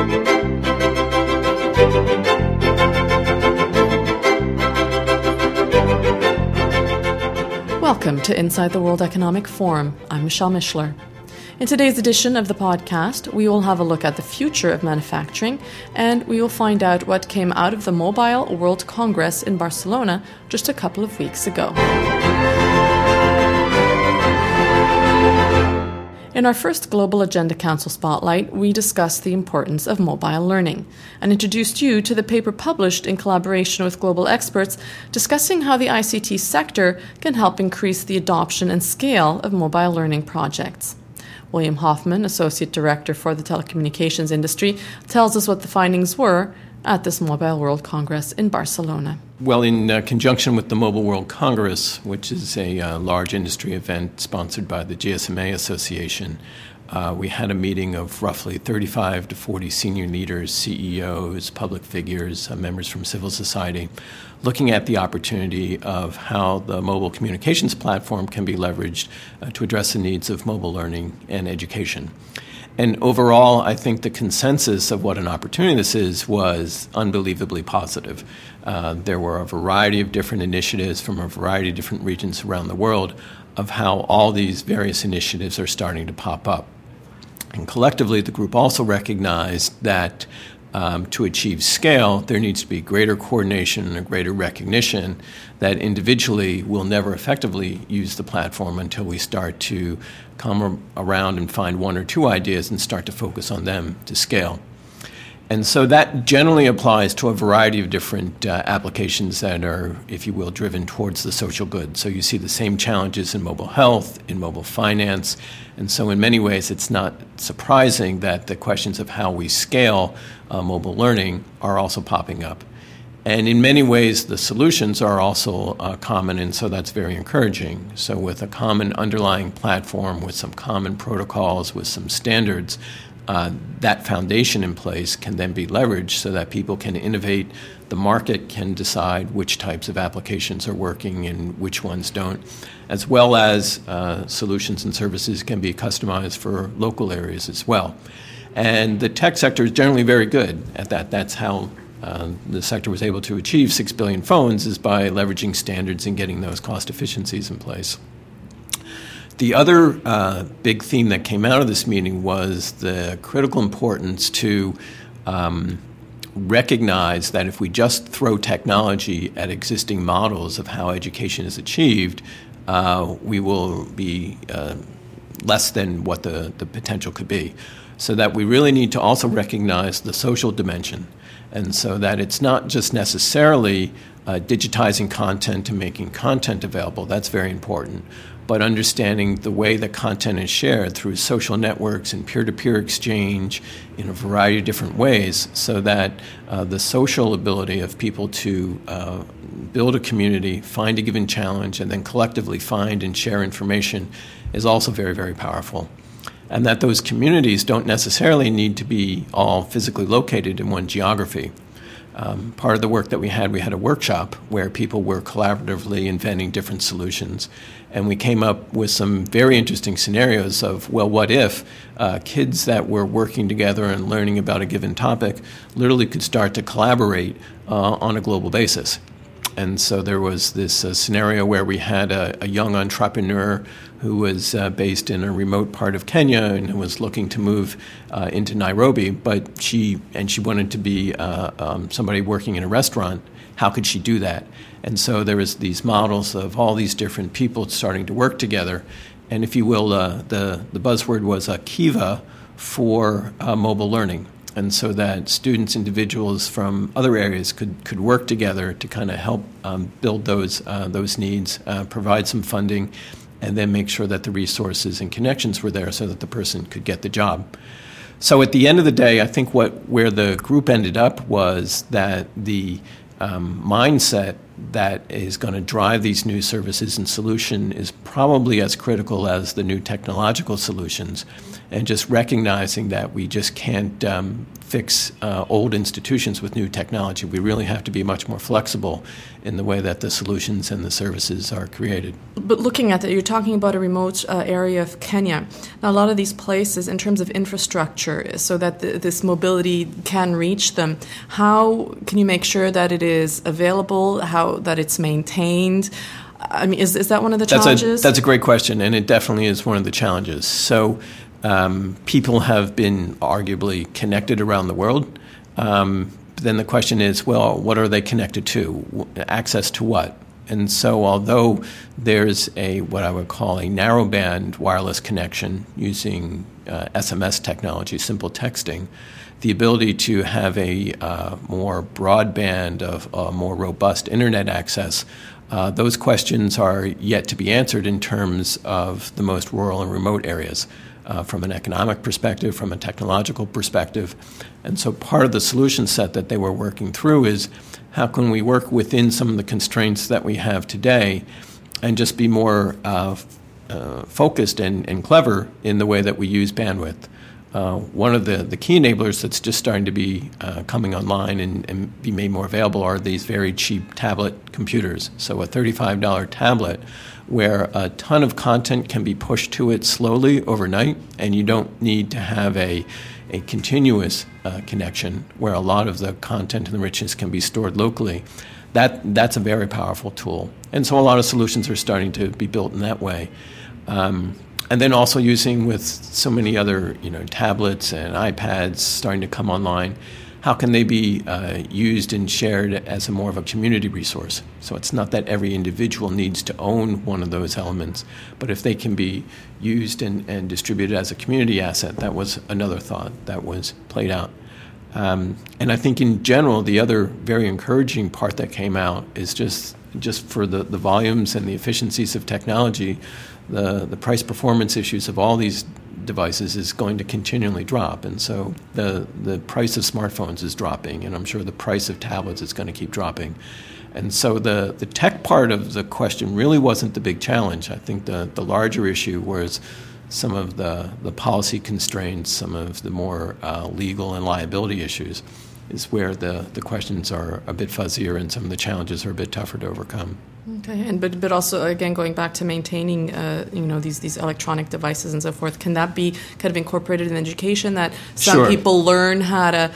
Welcome to Inside the World Economic Forum. I'm Michelle Mishler. In today's edition of the podcast, we will have a look at the future of manufacturing, and we will find out what came out of the Mobile World Congress in Barcelona just a couple of weeks ago. In our first Global Agenda Council Spotlight, we discussed the importance of mobile learning and introduced you to the paper published in collaboration with global experts discussing how the ICT sector can help increase the adoption and scale of mobile learning projects. William Hoffman, Associate Director for the telecommunications industry, tells us what the findings were at this Mobile World Congress in Barcelona. Well, in conjunction with the Mobile World Congress, which is a large industry event sponsored by the GSMA Association, we had a meeting of roughly 35 to 40 senior leaders, CEOs, public figures, members from civil society, looking at the opportunity of how the mobile communications platform can be leveraged to address the needs of mobile learning and education. And overall, I think the consensus of what an opportunity this is was unbelievably positive. There were a variety of different initiatives from a variety of different regions around the world of how all these various initiatives are starting to pop up. And collectively, the group also recognized that to achieve scale, there needs to be greater coordination and a greater recognition that individually we'll never effectively use the platform until we start to come around and find one or two ideas and start to focus on them to scale. And so that generally applies to a variety of different applications that are, if you will, driven towards the social good. So you see the same challenges in mobile health, in mobile finance, and so in many ways it's not surprising that the questions of how we scale mobile learning are also popping up. And in many ways the solutions are also common, and so that's very encouraging. So with a common underlying platform, with some common protocols, with some standards, that foundation in place can then be leveraged so that people can innovate, the market can decide which types of applications are working and which ones don't, as well as solutions and services can be customized for local areas as well. And the tech sector is generally very good at that. That's how the sector was able to achieve 6 billion phones, is by leveraging standards and getting those cost efficiencies in place. The other big theme that came out of this meeting was the critical importance to recognize that if we just throw technology at existing models of how education is achieved, we will be less than what the potential could be. So that we really need to also recognize the social dimension, and so that it's not just necessarily digitizing content and making content available. That's very important. But understanding the way that content is shared through social networks and peer-to-peer exchange in a variety of different ways, so that the social ability of people to build a community, find a given challenge, and then collectively find and share information is also very, very powerful. And that those communities don't necessarily need to be all physically located in one geography. Part of the work that we had a workshop where people were collaboratively inventing different solutions. And we came up with some very interesting scenarios of, well, what if kids that were working together and learning about a given topic literally could start to collaborate on a global basis. And so there was this scenario where we had a young entrepreneur who was based in a remote part of Kenya and was looking to move into Nairobi, but she wanted to be somebody working in a restaurant. How could she do that? And so there was these models of all these different people starting to work together. And if you will, the buzzword was Kiva for mobile learning. And so that students, individuals from other areas could work together to kind of help build those needs, provide some funding, and then make sure that the resources and connections were there so that the person could get the job. So at the end of the day, I think where the group ended up was that the mindset that is going to drive these new services and solution is probably as critical as the new technological solutions, and just recognizing that we just can't fix old institutions with new technology. We really have to be much more flexible in the way that the solutions and the services are created. But looking at that, you're talking about a remote area of Kenya. Now, a lot of these places, in terms of infrastructure, so that this mobility can reach them, how can you make sure that it is available, that it's maintained? I mean, is that one of the challenges? That's a great question, and it definitely is one of the challenges. So people have been arguably connected around the world. Then the question is, well, what are they connected to? Access to what? And so although there's what I would call a narrowband wireless connection using SMS technology, simple texting, the ability to have a more broadband of more robust internet access, those questions are yet to be answered in terms of the most rural and remote areas. From an economic perspective, from a technological perspective. And so part of the solution set that they were working through is how can we work within some of the constraints that we have today and just be more focused and clever in the way that we use bandwidth. One of the key enablers that's just starting to be coming online and be made more available are these very cheap tablet computers. So a $35 tablet where a ton of content can be pushed to it slowly overnight, and you don't need to have a continuous connection where a lot of the content and the richness can be stored locally. That's a very powerful tool. And so a lot of solutions are starting to be built in that way. And then also using with so many other tablets and iPads starting to come online, how can they be used and shared as more of a community resource? So it's not that every individual needs to own one of those elements, but if they can be used and distributed as a community asset, that was another thought that was played out. And I think in general, the other very encouraging part that came out is just for the volumes and the efficiencies of technology, the price performance issues of all these devices is going to continually drop. And so the price of smartphones is dropping, and I'm sure the price of tablets is going to keep dropping. And so the tech part of the question really wasn't the big challenge. I think the larger issue was some of the policy constraints, some of the more legal and liability issues is where the questions are a bit fuzzier and some of the challenges are a bit tougher to overcome. Okay, and but also again going back to maintaining these electronic devices and so forth, can that be kind of incorporated in education that some Sure. people learn how to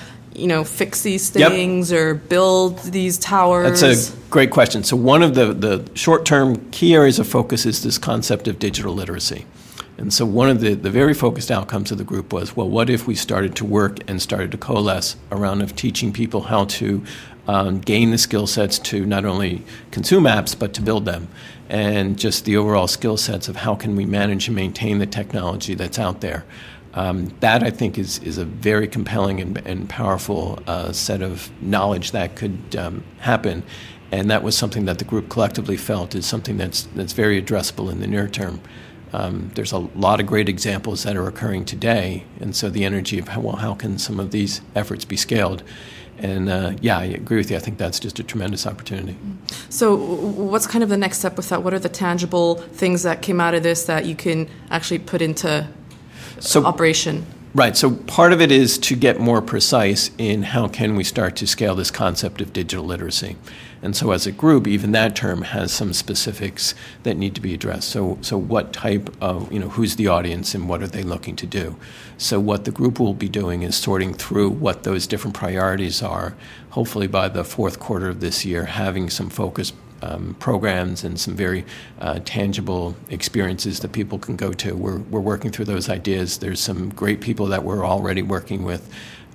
fix these things or build these towers? That's a great question. So one of the short-term key areas of focus is this concept of digital literacy. And so one of the very focused outcomes of the group was, well, what if we started to work and started to coalesce around of teaching people how to gain the skill sets to not only consume apps, but to build them, and just the overall skill sets of how can we manage and maintain the technology that's out there. That, I think, is a very compelling and powerful set of knowledge that could happen. And that was something that the group collectively felt is something that's very addressable in the near term. There's a lot of great examples that are occurring today, and so the energy of how can some of these efforts be scaled? And I agree with you. I think that's just a tremendous opportunity. So what's kind of the next step with that? What are the tangible things that came out of this that you can actually put into operation? Right. So part of it is to get more precise in how can we start to scale this concept of digital literacy. And so as a group, even that term has some specifics that need to be addressed. So what type of, who's the audience and what are they looking to do? So what the group will be doing is sorting through what those different priorities are, hopefully by the fourth quarter of this year, having some focused programs and some very tangible experiences that people can go to. We're working through those ideas. There's some great people that we're already working with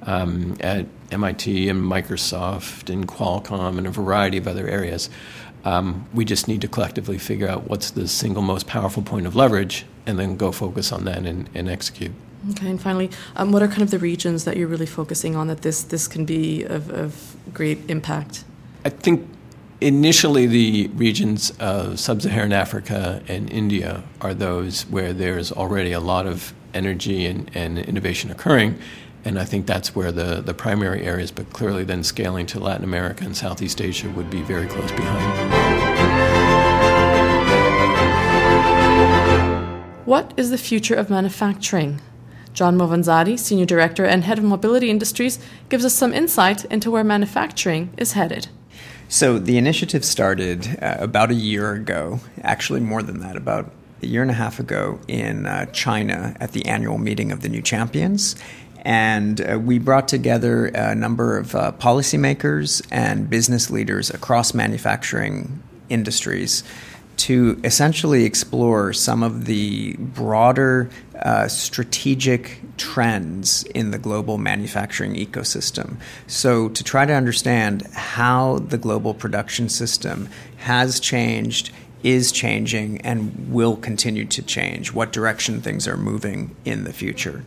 at MIT and Microsoft and Qualcomm and a variety of other areas. We just need to collectively figure out what's the single most powerful point of leverage and then go focus on that and execute. Okay, and finally, what are kind of the regions that you're really focusing on that this can be of great impact? I think initially the regions of sub-Saharan Africa and India are those where there's already a lot of energy and innovation occurring. And I think that's where the primary areas, but clearly then scaling to Latin America and Southeast Asia would be very close behind. What is the future of manufacturing? John Movanzati, Senior Director and Head of Mobility Industries, gives us some insight into where manufacturing is headed. So the initiative started about a year ago, actually more than that, about a year and a half ago in China at the annual meeting of the New Champions. And we brought together a number of policymakers and business leaders across manufacturing industries to essentially explore some of the broader strategic trends in the global manufacturing ecosystem. So to try to understand how the global production system has changed, is changing, and will continue to change, what direction things are moving in the future.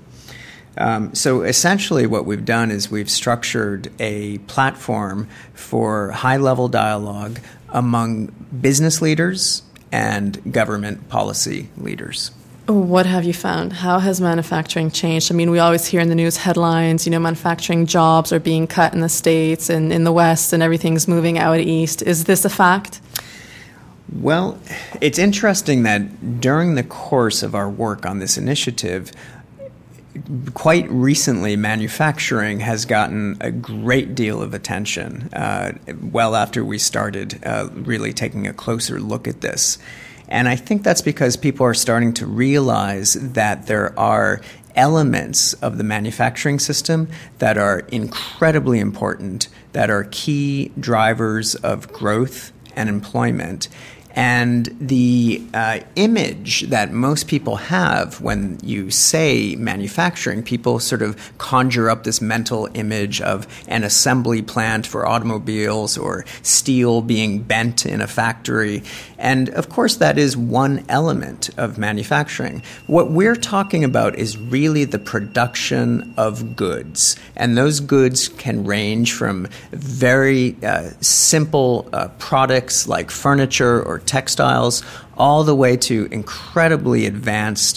So essentially what we've done is we've structured a platform for high-level dialogue among business leaders and government policy leaders. What have you found? How has manufacturing changed? I mean, we always hear in the news headlines, manufacturing jobs are being cut in the States and in the West and everything's moving out east. Is this a fact? Well, it's interesting that during the course of our work on this initiative, quite recently, manufacturing has gotten a great deal of attention, well after we started really taking a closer look at this. And I think that's because people are starting to realize that there are elements of the manufacturing system that are incredibly important, that are key drivers of growth and employment. And the image that most people have when you say manufacturing, people sort of conjure up this mental image of an assembly plant for automobiles or steel being bent in a factory. And of course, that is one element of manufacturing. What we're talking about is really the production of goods. And those goods can range from very simple products like furniture or textiles, all the way to incredibly advanced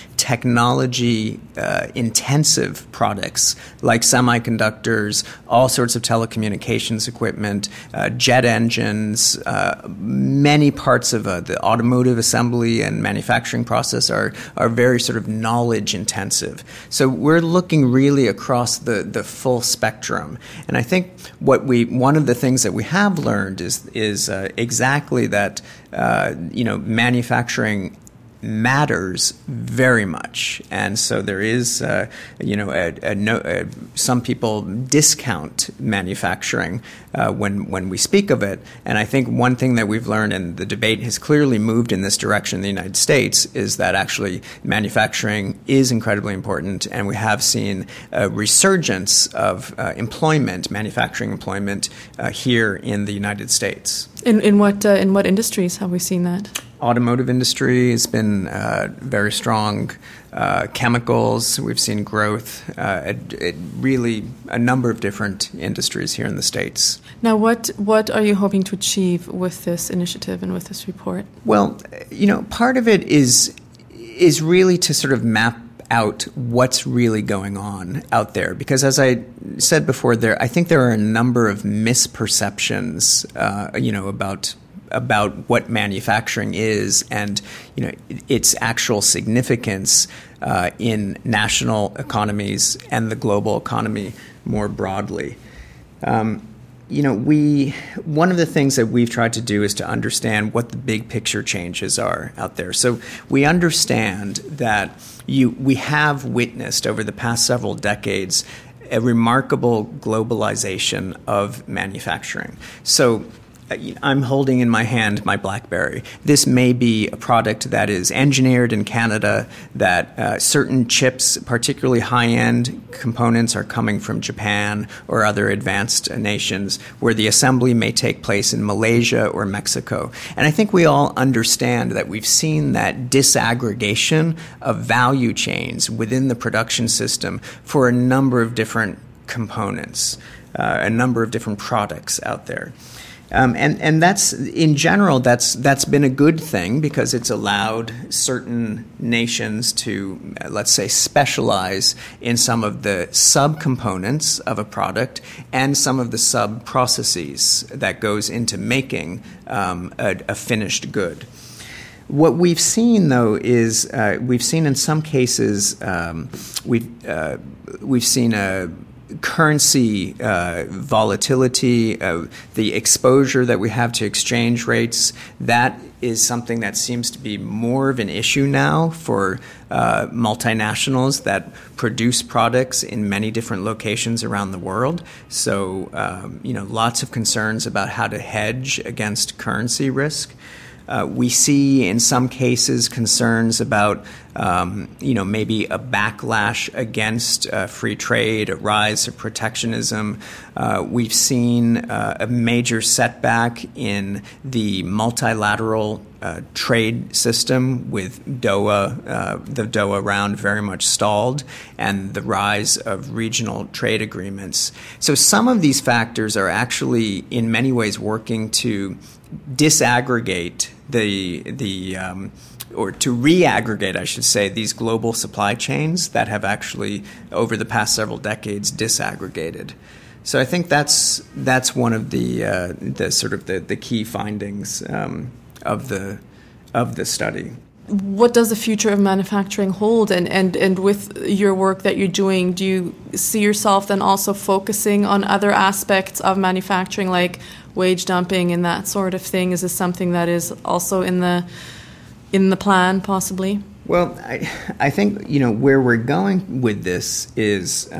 technology-intensive products like semiconductors, all sorts of telecommunications equipment, jet engines. Many parts of the automotive assembly and manufacturing process are very sort of knowledge-intensive. So we're looking really across the full spectrum. And I think one of the things that we have learned is exactly that manufacturing matters very much, and so there is, some people discount manufacturing when we speak of it. And I think one thing that we've learned, and the debate has clearly moved in this direction in the United States, is that actually manufacturing is incredibly important, and we have seen a resurgence of manufacturing employment here in the United States. In what industries have we seen that? Automotive industry has been very strong. Chemicals, we've seen growth. Really, a number of different industries here in the States. Now, what are you hoping to achieve with this initiative and with this report? Well, part of it is really to sort of map out what's really going on out there, because as I said before, I think there are a number of misperceptions, about what manufacturing is and its actual significance in national economies and the global economy more broadly. One of the things that we've tried to do is to understand what the big picture changes are out there. So we understand that we have witnessed over the past several decades a remarkable globalization of manufacturing. So I'm holding in my hand my BlackBerry. This may be a product that is engineered in Canada, that certain chips, particularly high-end components, are coming from Japan or other advanced nations, where the assembly may take place in Malaysia or Mexico. And I think we all understand that we've seen that disaggregation of value chains within the production system for a number of different components, a number of different products out there. And that's, in general, that's been a good thing, because it's allowed certain nations to, let's say, specialize in some of the subcomponents of a product and some of the sub-processes that goes into making a finished good. What we've seen, though, is we've seen in some cases we've seen a currency volatility, the exposure that we have to exchange rates. That is something that seems to be more of an issue now for multinationals that produce products in many different locations around the world. So, lots of concerns about how to hedge against currency risk. We see in some cases concerns about, maybe a backlash against free trade, a rise of protectionism. We've seen a major setback in the multilateral trade system with Doha, the Doha round very much stalled, and the rise of regional trade agreements. So some of these factors are actually in many ways working to disaggregate or to reaggregate, I should say, these global supply chains that have actually, over the past several decades, disaggregated. So I think that's one of the sort of the key findings of the study. What does the future of manufacturing hold? And with your work that you're doing, do you see yourself then also focusing on other aspects of manufacturing, like wage dumping and that sort of thing? Is this something that is also in the plan, possibly? Well, I think where we're going with this is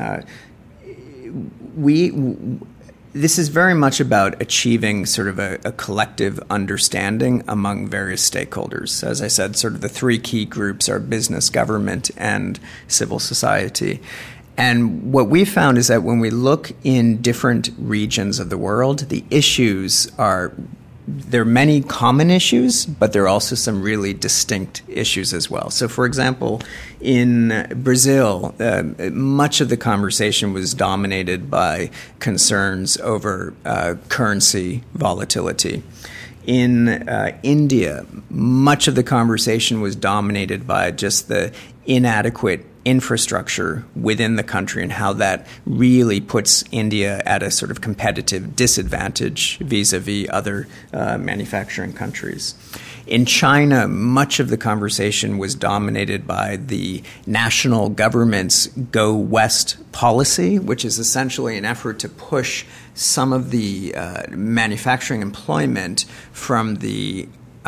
this is very much about achieving sort of a collective understanding among various stakeholders. As I said, sort of the three key groups are business, government, and civil society. And what we found is that when we look in different regions of the world, the issues there are many common issues, but there are also some really distinct issues as well. So, for example, in Brazil, much of the conversation was dominated by concerns over currency volatility. In India, much of the conversation was dominated by just the inadequate infrastructure within the country and how that really puts India at a sort of competitive disadvantage vis-a-vis other manufacturing countries. In China, much of the conversation was dominated by the national government's Go West policy, which is essentially an effort to push some of the manufacturing employment from the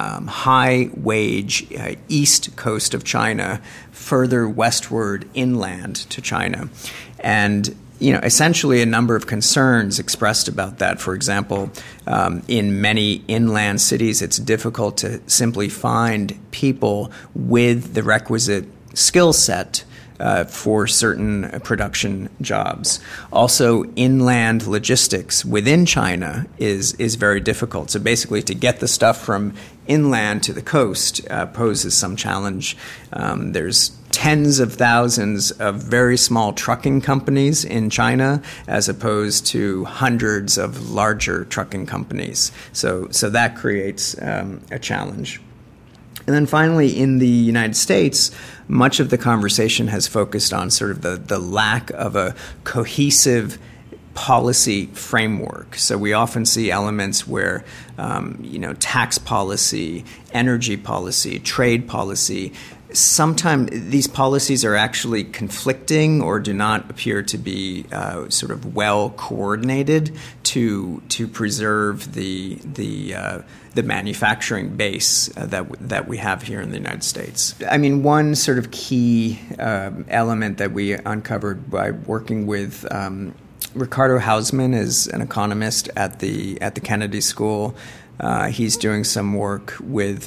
high-wage east coast of China further westward inland to China. And essentially a number of concerns expressed about that. For example, in many inland cities, it's difficult to simply find people with the requisite skill set for certain production jobs. Also, inland logistics within China is very difficult. So basically, to get the stuff from inland to the coast poses some challenge. There's tens of thousands of very small trucking companies in China as opposed to hundreds of larger trucking companies. So that creates a challenge. And then finally, in the United States, much of the conversation has focused on sort of the lack of a cohesive policy framework. So we often see elements where, tax policy, energy policy, trade policy, sometimes these policies are actually conflicting or do not appear to be sort of well coordinated to preserve the manufacturing base that we have here in the United States. I mean, one sort of key element that we uncovered by working with Ricardo Hausmann is an economist at the Kennedy School. He's doing some work with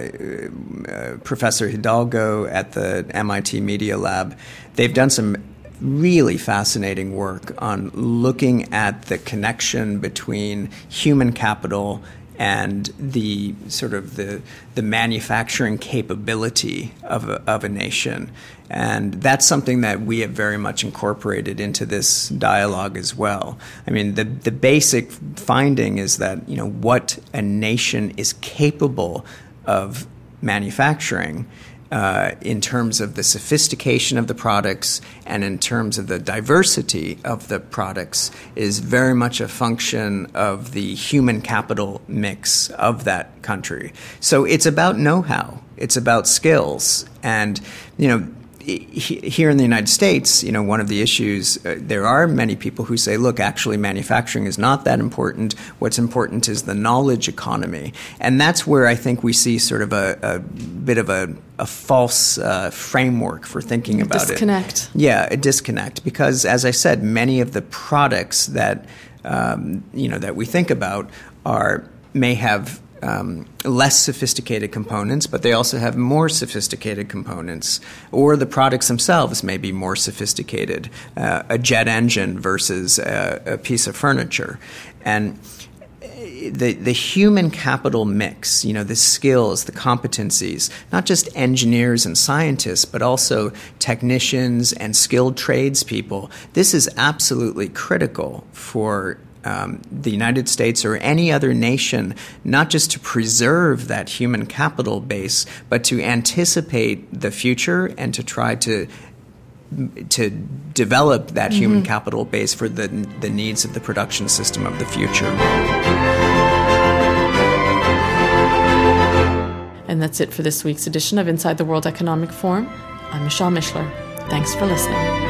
Professor Hidalgo at the MIT Media Lab. They've done some really fascinating work on looking at the connection between human capital and the sort of the manufacturing capability of a nation. And that's something that we have very much incorporated into this dialogue as well. I mean, the basic finding is that, what a nation is capable of manufacturing in terms of the sophistication of the products and in terms of the diversity of the products is very much a function of the human capital mix of that country. So it's about know-how. It's about skills. And, here in the United States, one of the issues, there are many people who say, look, actually manufacturing is not that important. What's important is the knowledge economy. And that's where I think we see sort of a bit of a false framework for thinking about disconnect. Yeah, a disconnect. Because, as I said, many of the products that, that we think about may have less sophisticated components, but they also have more sophisticated components, or the products themselves may be more sophisticated, a jet engine versus a piece of furniture. And the human capital mix, the skills, the competencies, not just engineers and scientists, but also technicians and skilled tradespeople, this is absolutely critical for the United States or any other nation, not just to preserve that human capital base, but to anticipate the future and to try to develop that human capital base for the needs of the production system of the future. And that's it for this week's edition of Inside the World Economic Forum. I'm Michelle Mishler. Thanks for listening.